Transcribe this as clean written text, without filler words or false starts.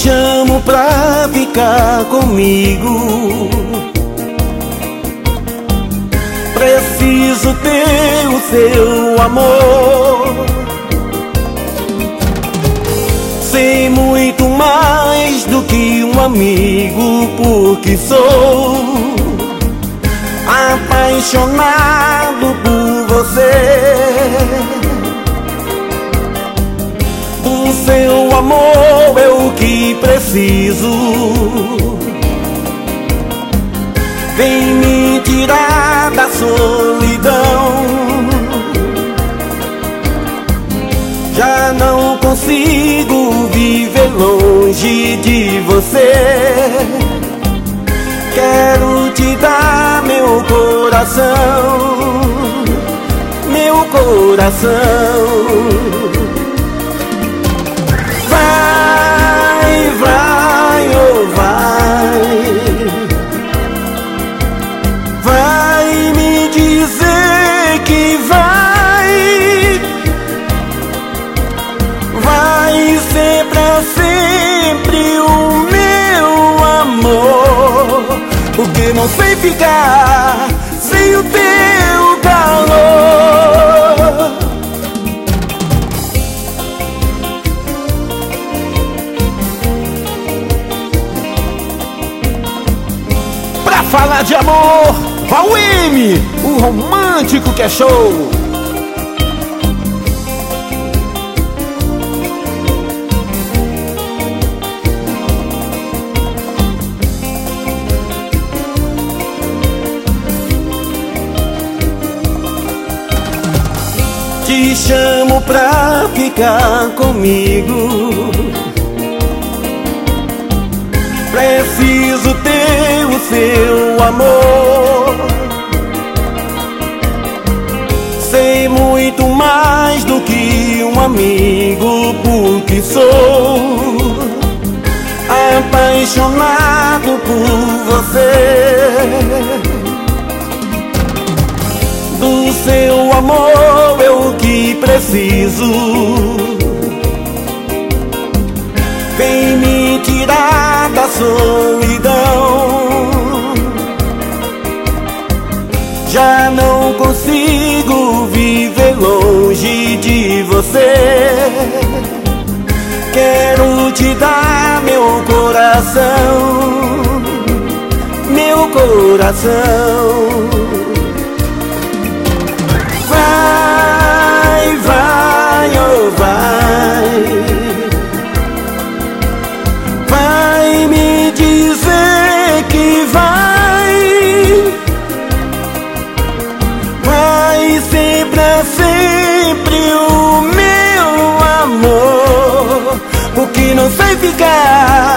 chamo pra ficar comigo. Preciso ter o seu amor. Sei muito mais do que um amigo, porque sou apaixonado por você. Do seu amor é o que preciso. Vem me tirar da solidão. Já não consigo viver longe de você. Quero te dar meu coração, meu coração. Vai, vai, oh vai me dizer que vai ser pra sempre o meu amor, porque não sei ficar sem o teu calor. Pra falar de amor, Valweme, o romântico que é show. Te chamo pra ficar comigo. Preciso ter o seu amor. Sei muito mais do que um amigo, porque sou apaixonado por você. Do seu amor é o que preciso. Vem me tirar da solidão. Já não consigo viver longe de você. Quero te dar meu coração, meu coração. Vai, vai, oh vai me dizer que vai ser pra sempre o meu amor, porque não sei ficar